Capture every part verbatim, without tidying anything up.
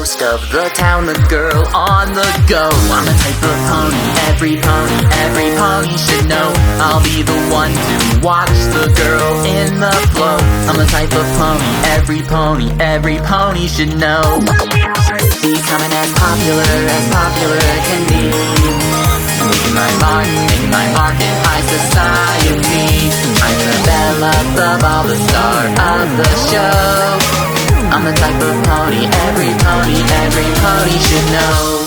toast of the town, the girl on the go. I'm the type of pony every pony, every pony should know. I'll be the one to watch the girl in the flow. I'm the type of pony every pony, every pony should know. Becoming as popular as popular can be, making my mark, making my mark in high society. I'm the belle of the ball, the star of the show. I'm the type of pony every pony, every pony should know.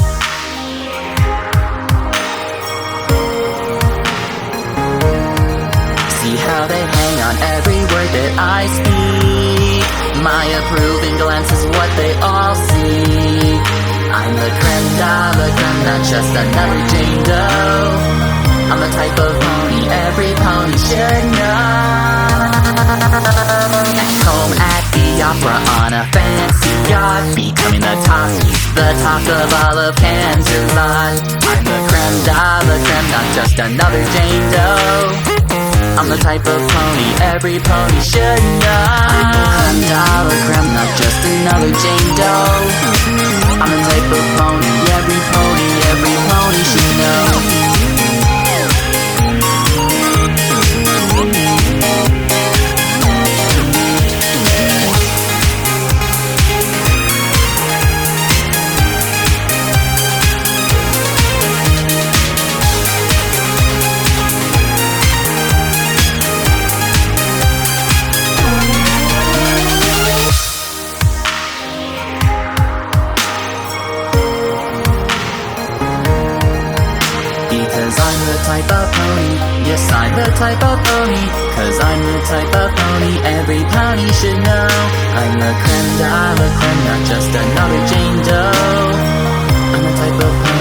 See how they hang on every word that I speak. My approving glance is what they all see. I'm the creme de la creme, not just another Jane Doe. I'm the type of pony every pony should know. At home at the opera on a fancy yacht, becoming the talk, the talk of all of Kansas. I'm the creme de la creme, not just another Jane Doe. I'm the type of pony every pony should know. I'm the creme de la creme, not just another Jane Doe. I'm the type of pony every pony, every pony should know. Because I'm the type of pony, yes I'm the type of pony. Cause I'm the type of pony every pony should know. I'm the creme de la creme, not just another Jane Doe. I'm the type of pony